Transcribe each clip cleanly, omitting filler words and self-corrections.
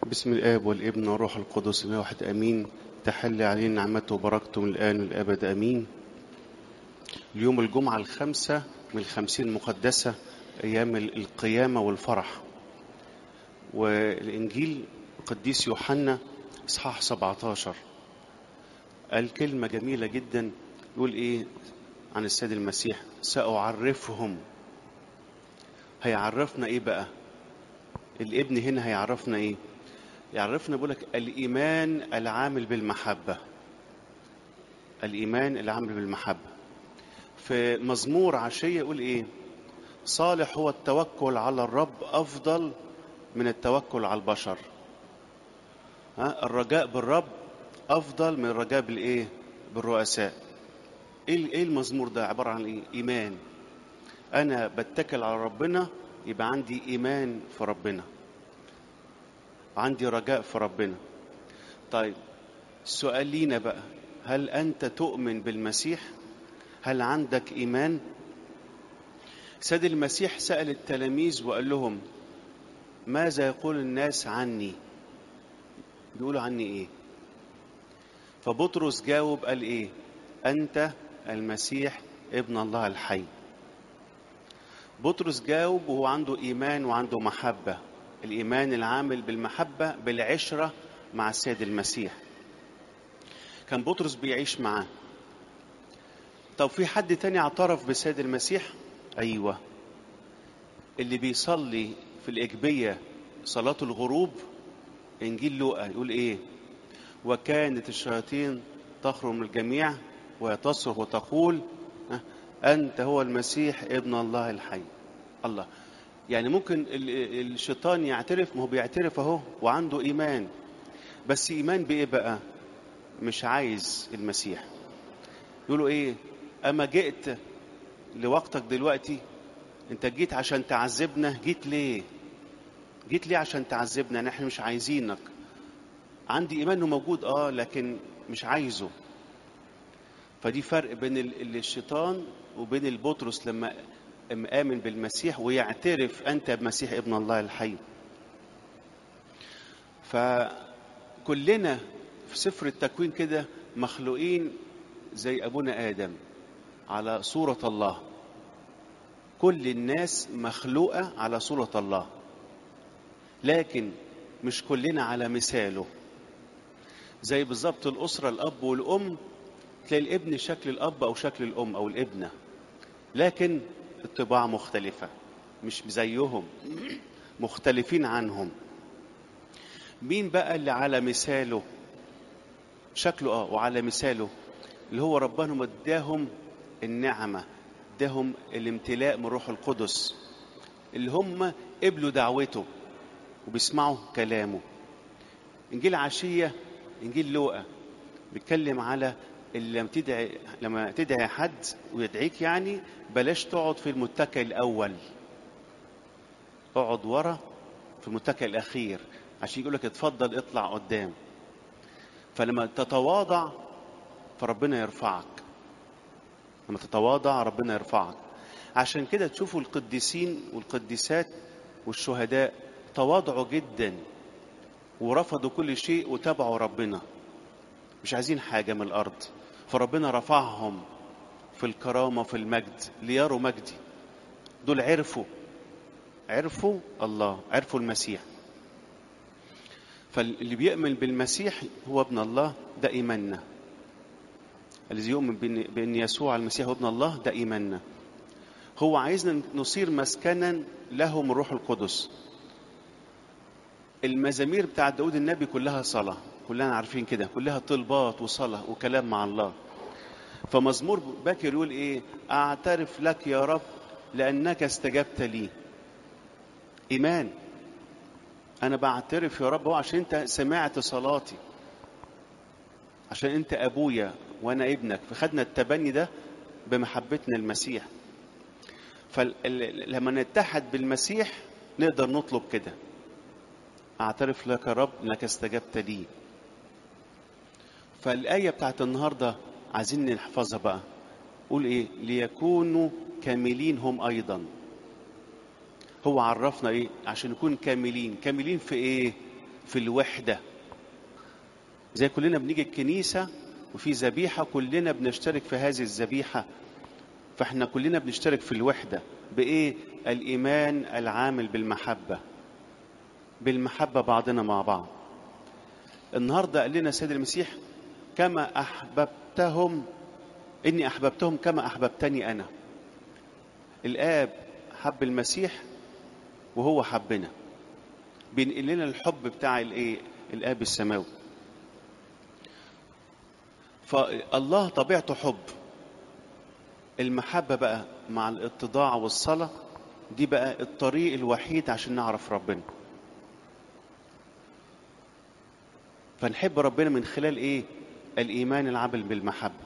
بسم الآب والابن والروح القدس إله واحد آمين. تحل علينا نعمته وبركته من الآن والأبد آمين. اليوم الجمعة الخامسة من الخمسين المقدسة، أيام القيامة والفرح. والإنجيل قديس يوحنا إصحاح 17 قال كلمة جميلة جدا، يقول إيه عن السيد المسيح؟ سأعرفهم. هيعرفنا إيه بقى؟ الابن هنا هيعرفنا إيه؟ يعرفنا بقولك الإيمان العامل بالمحبة. الإيمان العامل بالمحبة. في مزمور عشية يقول إيه؟ صالح هو التوكل على الرب أفضل من التوكل على البشر. الرجاء بالرب أفضل من الرجاء بالإيه؟ بالرؤساء. إيه المزمور ده عبارة عن إيه؟ إيمان. أنا بتكل على ربنا، يبقى عندي إيمان في ربنا، عندي رجاء في ربنا. طيب السؤال لينا بقى، هل أنت تؤمن بالمسيح؟ هل عندك إيمان؟ سيد المسيح سأل التلاميذ وقال لهم ماذا يقول الناس عني؟ بيقولوا عني إيه؟ فبطرس جاوب قال إيه؟ أنت المسيح ابن الله الحي. بطرس جاوب وهو عنده إيمان وعنده محبة، الإيمان العامل بالمحبة بالعشرة مع السيد المسيح. كان بطرس بيعيش معاه. طب في حد تاني اعترف بالسيد المسيح؟ أيوة، اللي بيصلي في الإجبية صلاة الغروب، إنجيل لوقا يقول إيه؟ وكانت الشياطين تخرج من الجميع وتصرخ وتقول أنت هو المسيح ابن الله الحي. الله، يعني ممكن الشيطان يعترف، ما هو بيعترف اهو وعنده إيمان، بس إيمان بإيه بقى؟ مش عايز المسيح. يقولوا إيه؟ أما جئت لوقتك دلوقتي، أنت جيت عشان تعذبنا. جيت ليه؟ جيت ليه عشان تعذبنا؟ نحن مش عايزينك. عندي إيمان إنه موجود لكن مش عايزه. فدي فرق بين الشيطان وبين البطرس لما آمن بالمسيح ويعترف أنت بمسيح ابن الله الحي. فكلنا في سفر التكوين كده مخلوقين زي أبونا آدم على صورة الله. كل الناس مخلوقة على صورة الله، لكن مش كلنا على مثاله. زي بالظبط الأسرة، الأب والأم، تلاقي الابن شكل الأب أو شكل الأم أو الابنة، لكن الطباع مختلفة، مش زيهم، مختلفين عنهم. مين بقى اللي على مثاله؟ شكله وعلى مثاله، اللي هو ربنا مداهم النعمة، اداهم الامتلاء من روح القدس، اللي هم قبلوا دعوته وبيسمعوا كلامه. إنجيل عشية، إنجيل لوقا، بيتكلم على اللي لما تدعي حد ويدعيك، يعني بلاش تقعد في المتكئ الأول، اقعد ورا في المتكئ الأخير، عشان يقولك اتفضل اطلع قدام. فلما تتواضع فربنا يرفعك، لما تتواضع ربنا يرفعك. عشان كده تشوفوا القديسين والقديسات والشهداء تواضعوا جدا ورفضوا كل شيء وتابعوا ربنا، مش عايزين حاجة من الأرض، فربنا رفعهم في الكرامة في المجد ليروا مجدي. دول عرفوا الله، عرفوا المسيح. فاللي بيؤمن بالمسيح هو ابن الله، ده إيماننا. الذي يؤمن بأن يسوع المسيح هو ابن الله، ده إيماننا. هو عايزنا نصير مسكنا له من روح القدس. المزامير بتاع داود النبي كلها صلاة، كلنا عارفين كده، كلها طلبات وصلاة وكلام مع الله. فمزمور باكر يقول إيه؟ أعترف لك يا رب لأنك استجبت لي. إيمان، أنا بعترف يا رب هو عشان أنت سمعت صلاتي، عشان أنت أبويا وأنا ابنك، فخدنا التبني ده بمحبتنا المسيح. فلما نتحد بالمسيح نقدر نطلب كده، أعترف لك يا رب لأنك استجبت لي. فالآية بتاعت النهاردة عايزين نحفظها بقى. قول إيه؟ ليكونوا كاملين هم أيضا. هو عرفنا إيه؟ عشان نكون كاملين. كاملين في إيه؟ في الوحدة. زي كلنا بنيجي الكنيسة وفي ذبيحة كلنا بنشترك في هذه الذبيحة، فاحنا كلنا بنشترك في الوحدة بإيه؟ الإيمان العامل بالمحبة، بالمحبة بعضنا مع بعض. النهاردة قال لنا السيد المسيح كما أحببتهم إني أحببتهم كما أحببتني أنا. الآب حب المسيح وهو حبنا، بينقل لنا الحب بتاع الإيه؟ الآب السماوي. فالله طبيعته حب. المحبة بقى مع الاتضاع والصلاة دي بقى الطريق الوحيد عشان نعرف ربنا. فنحب ربنا من خلال ايه؟ الإيمان العامل بالمحبة.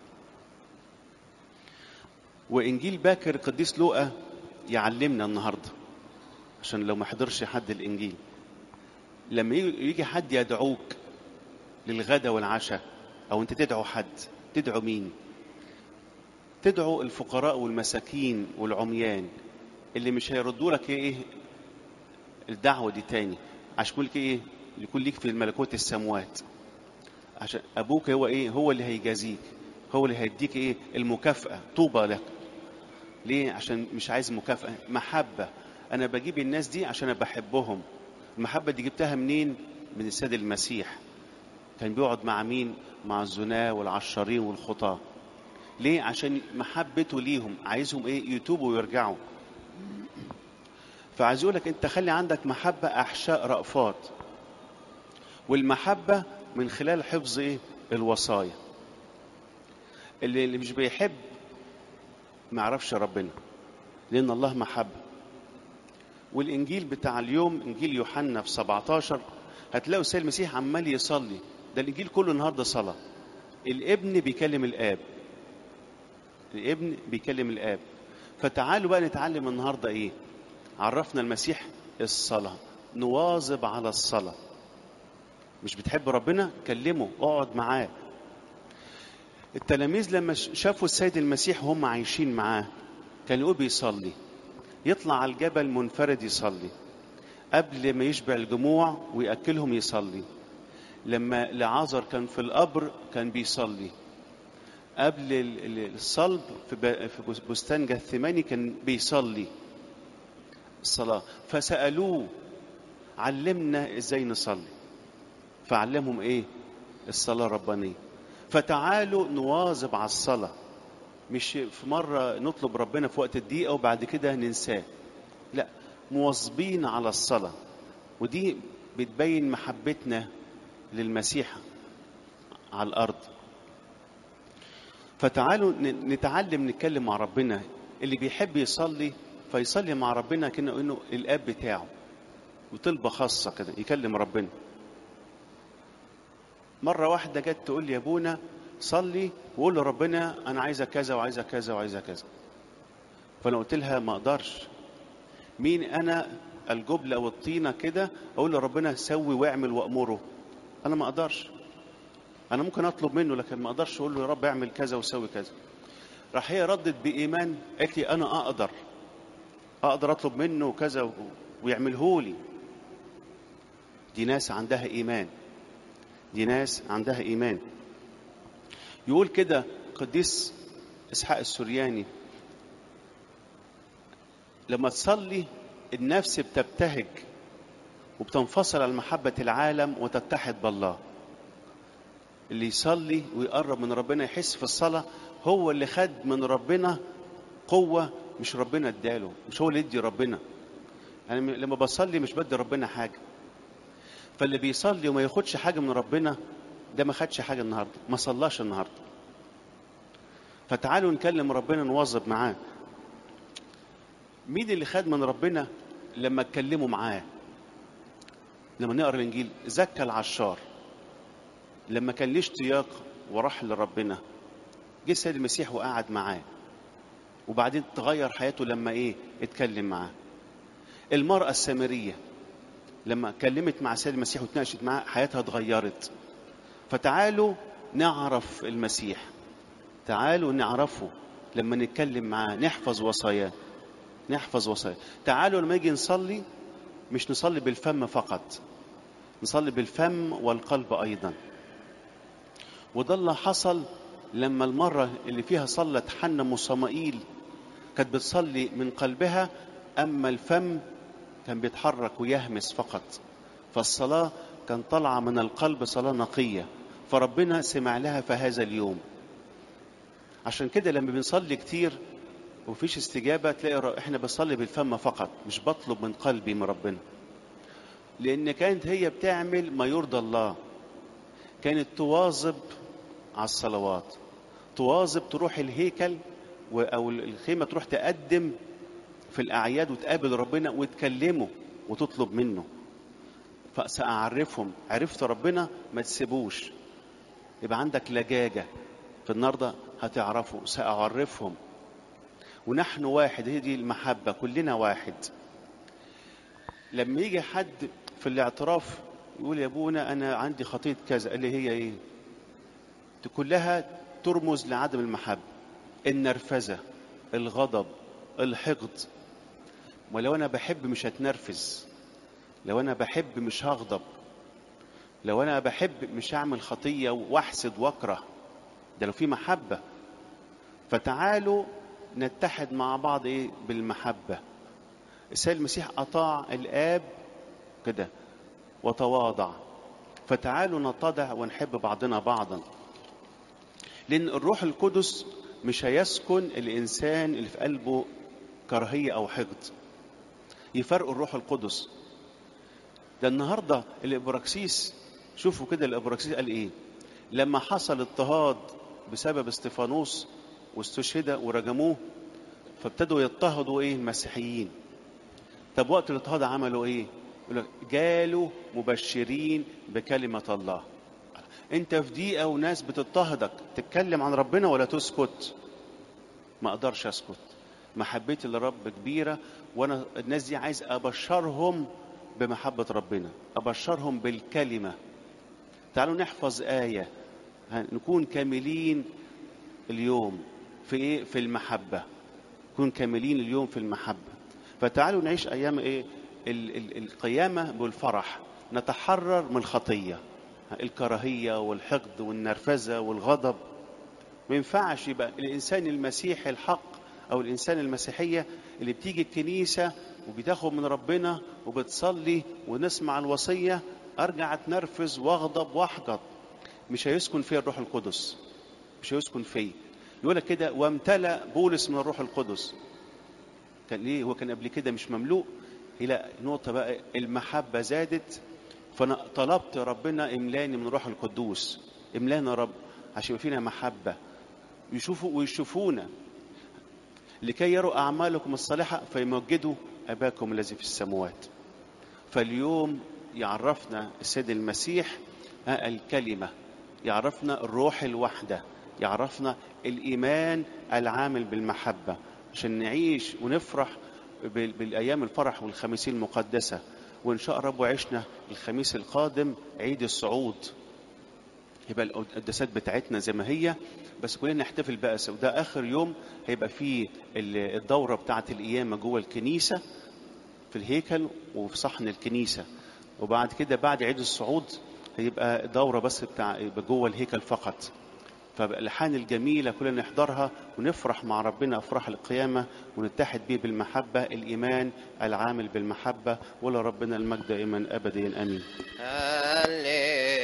وإنجيل باكر القديس لوقا يعلمنا النهاردة، عشان لو ما حضرش حد الإنجيل، لما يجي حد يدعوك للغدا والعشاء أو أنت تدعو حد، تدعو مين؟ تدعو الفقراء والمساكين والعميان اللي مش هيردوا لك ايه الدعوة دي تاني، عشان يقول لك ايه؟ يكون ليك في الملكوت السموات، عشان ابوك هو ايه؟ هو اللي هيجازيك، هو اللي هيديك ايه؟ المكافأة، طوبى لك. ليه؟ عشان مش عايز مكافأة، محبة. انا بجيب الناس دي عشان انا بحبهم. المحبة دي جبتها منين؟ من السيد المسيح. كان بيقعد مع مين؟ مع الزناة والعشارين والخطاة. ليه؟ عشان محبته ليهم، عايزهم ايه؟ يتوبوا ويرجعوا. فعايز يقولك انت خلي عندك محبة احشاء رأفات، والمحبة من خلال حفظ ايه؟ الوصايا. اللي مش بيحب ما يعرفش ربنا، لان الله محبة. والانجيل بتاع اليوم انجيل يوحنا في 17 هتلاقوا السيد المسيح عمال يصلي. ده الانجيل كله النهارده صلاة. الابن بيكلم الاب، الابن بيكلم الاب. فتعالوا بقى نتعلم النهارده ايه؟ عرفنا المسيح الصلاة، نواظب على الصلاة. مش بتحب ربنا؟ كلمه، اقعد معاه. التلاميذ لما شافوا السيد المسيح وهم عايشين معاه كان يقول بيصلي، يطلع على الجبل منفرد يصلي، قبل ما يشبع الجموع ويأكلهم يصلي، لما لعازر كان في القبر كان بيصلي، قبل الصلب في بستان جثماني كان بيصلي الصلاة. فسألوه علمنا ازاي نصلي، فعلمهم ايه؟ الصلاة الربانية. فتعالوا نواظب على الصلاة، مش في مرة نطلب ربنا في وقت الضيقة وبعد كده ننساه، لا، مواظبين على الصلاة. ودي بتبين محبتنا للمسيح على الأرض. فتعالوا نتعلم نتكلم مع ربنا. اللي بيحب يصلي فيصلي مع ربنا كأنه إنه الآب بتاعه، وطلبة خاصة كده يكلم ربنا. مرة واحدة جت تقول لي يا ابونا صلي وقول لربنا أنا عايزة كذا وعايزة كذا وعايزة كذا. فأنا قلت لها ما أقدرش. مين أنا الجبلة والطينة كده أقول لربنا سوي واعمل وأمره؟ أنا ما أقدرش. أنا ممكن أطلب منه لكن ما أقدرش أقول له يا رب اعمل كذا وسوي كذا. راح هي ردت بإيمان قالت لي أنا أقدر أطلب منه كذا ويعمله لي. دي ناس عندها إيمان، دي ناس عندها إيمان. يقول كده قديس إسحاق السورياني لما تصلي النفس بتبتهج وبتنفصل عن محبة العالم وتتحد بالله. اللي يصلي ويقرب من ربنا يحس في الصلاة هو اللي خد من ربنا قوة، مش ربنا اداله، مش هو اللي يدي ربنا. يعني لما بصلي مش بدي ربنا حاجة. فاللي بيصلي وما ياخدش حاجة من ربنا ده ما خدش حاجة النهاردة، ما صلاش النهاردة. فتعالوا نكلم ربنا نواظب معاه. مين اللي خد من ربنا لما اتكلموا معاه؟ لما نقرأ الإنجيل زكى العشار لما كان ليه اشتياق وراح لربنا، جه السيد المسيح وقعد معاه، وبعدين تغير حياته لما ايه؟ اتكلم معاه. المرأة السامرية لما كلمت مع السيد المسيح وتناقشت معاه حياتها اتغيرت. فتعالوا نعرف المسيح، تعالوا نعرفه لما نتكلم معاه، نحفظ وصاياه، نحفظ وصاياه. تعالوا لما يجي نصلي مش نصلي بالفم فقط، نصلي بالفم والقلب أيضا. وده اللي حصل لما المرة اللي فيها صلت حنة وصمائيل كانت بتصلي من قلبها، أما الفم كان بيتحرك ويهمس فقط. فالصلاة كان طالعة من القلب صلاة نقية، فربنا سمع لها في هذا اليوم. عشان كده لما بنصلي كتير ومفيش استجابة تلاقي احنا بنصلي بالفم فقط، مش بطلب من قلبي من ربنا. لأن كانت هي بتعمل ما يرضى الله، كانت تواظب على الصلوات، تواظب تروح الهيكل أو الخيمة، تروح تقدم في الأعياد وتقابل ربنا وتكلمه وتطلب منه. فسأعرفهم، عرفت ربنا ما تسيبوش، يبقى عندك لجاجة في النهارده هتعرفوا. سأعرفهم ونحن واحد، هي دي المحبة، كلنا واحد. لما يجي حد في الاعتراف يقول يا ابونا أنا عندي خطية كذا، قال لي هي إيه؟ كلها ترمز لعدم المحبة، النرفزة، الغضب، الحقد. ولو أنا بحب مش هتنرفز، لو أنا بحب مش هغضب، لو أنا بحب مش هعمل خطية واحسد واكره، ده لو في محبة. فتعالوا نتحد مع بعض إيه؟ بالمحبة. السيد المسيح أطاع الآب كده وتواضع، فتعالوا نتضع ونحب بعضنا بعضا. لأن الروح القدس مش هيسكن الإنسان اللي في قلبه كراهية أو حقد. يفرقوا الروح القدس. ده النهاردة الإبراكسيس، شوفوا كده الإبراكسيس قال إيه لما حصل اضطهاد بسبب استفانوس واستشهد ورجموه، فابتدوا يضطهدوا إيه؟ المسيحيين. طب وقت الاضطهاد عملوا إيه؟ جالوا مبشرين بكلمة الله. انت في دقيقة وناس بتضطهدك تتكلم عن ربنا ولا تسكت؟ ما اقدرش اسكت. محبتي للرب كبيرة، وانا الناس دي عايز ابشرهم بمحبة ربنا، ابشرهم بالكلمة. تعالوا نحفظ آية، نكون كاملين اليوم في ايه؟ في المحبة. نكون كاملين اليوم في المحبة. فتعالوا نعيش ايام ايه؟ القيامة بالفرح، نتحرر من الخطية، الكراهية والحقد والنرفزة والغضب. ما ينفعش يبقى الإنسان المسيحي الحق أو الإنسان المسيحية اللي بتيجي الكنيسة وبتاخد من ربنا وبتصلي ونسمع الوصية أرجع أتنرفز وأغضب وأحقد. مش هيسكن فيه الروح القدس، مش هيسكن فيه. يقول لك كده وامتلأ بولس من الروح القدس. كان ليه؟ هو كان قبل كده مش مملوء. لا، نقطة بقى المحبة زادت، فأنا طلبت ربنا املاني من الروح القدوس، املانا رب عشان يبقى فينا محبة، يشوفوا ويشوفونا لكي يروا أعمالكم الصالحة فيمجدوا أباكم الذي في السماوات. فاليوم يعرفنا السيد المسيح الكلمة، يعرفنا الروح الوحدة، يعرفنا الإيمان العامل بالمحبة، عشان نعيش ونفرح بالأيام الفرح والخميسين المقدسة. وإن شاء رب عشنا الخميس القادم عيد الصعود، يبقى القداسات بتاعتنا زي ما هي، بس كلنا نحتفل بقى. وده آخر يوم هيبقى فيه الدورة بتاعة القيامة جوه الكنيسة في الهيكل وفي صحن الكنيسة. وبعد كده بعد عيد الصعود هيبقى دورة بس بتاع جوه الهيكل فقط. فالألحان الجميلة كلنا نحضرها ونفرح مع ربنا أفراح القيامة ونتحد به بالمحبة، الإيمان العامل بالمحبة. ولربنا المجد دائما أبديا آمين.